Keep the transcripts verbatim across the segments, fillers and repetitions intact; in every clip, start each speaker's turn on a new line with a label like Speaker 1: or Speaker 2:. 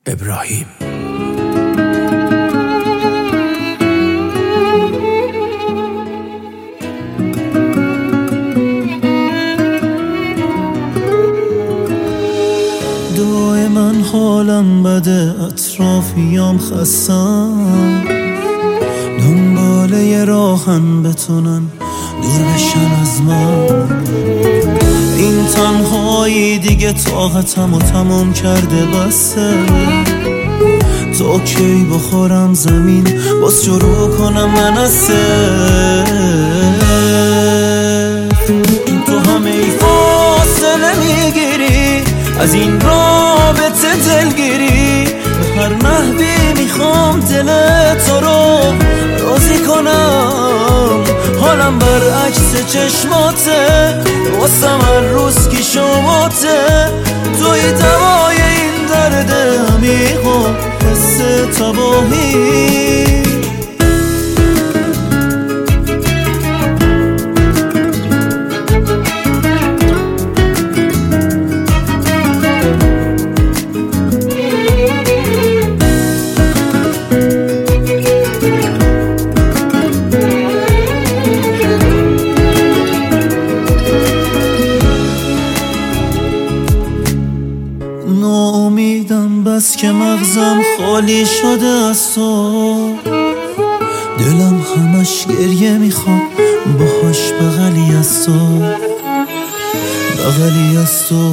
Speaker 1: ابراهیم.
Speaker 2: دائما حالم بده، اطرافیام خستم، دنبال یه راهن بتونن دور بشن از من. این تنهایی دیگه طاقتم و تمام کرده بسه. تا کی بخورم زمین باز شروع کنم من از صفر. تو همه ای فاصله میگیری از این رابطه دلگیری، به هر نحوی میخوام دل تو رو راضی کنم. حالم برعکس چشماته، واسم هر روز کی شماته. توی دوای این درد عمیق و حس تباهی. ناامیدم بس که مغزم خالی شده از تو. دلم همش گریه میخوام باهاش بغلی از تو، بغلی از تو.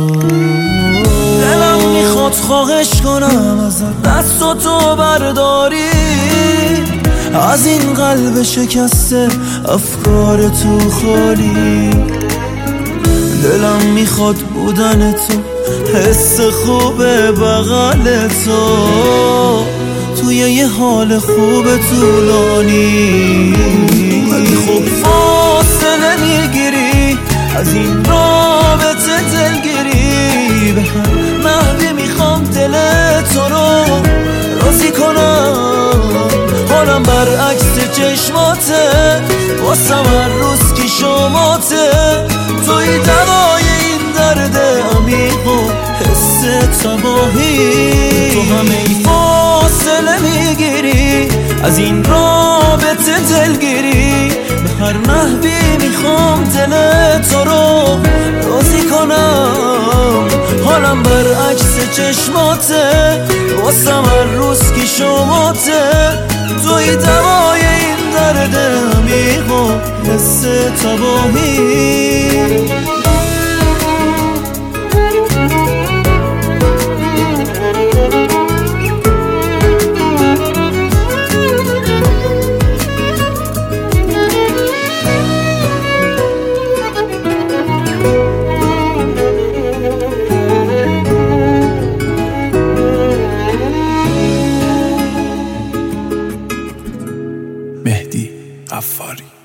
Speaker 2: دلم میخواد خواهش کنم ازت دست تو برداری، از این قلب شکسته افکار تو خالی. دلم میخواد بودن تو، حس خوب بغل تو، توی یه حال خوب طولانی. ولی خب فاصله میگیری از این رابطه دلگیری، به هر نحوی میخوام دل تو رو راضی کنم. حالم برعکس چشماته، واسم هر روز کی شماته. توی دوای این درد عمیق و حس تباهی. تو همه ای فاصله میگیری از این رابطه دلگیری، به هر نحوی میخوام دل تو رو راضی کنم. حالم برعکس چشماته، واسم هر روز کی شماته. توی دوای این درد عمیق و حس تباهی.
Speaker 1: مهدی غفاری.